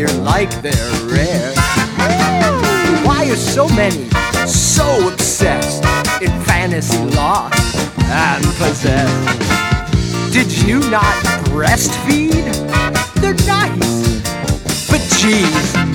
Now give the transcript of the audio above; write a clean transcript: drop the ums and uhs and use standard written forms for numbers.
disappear like they're rare. Why are so many so obsessed in fantasy lost and possessed? Did you not breastfeed? They're nice, but geez,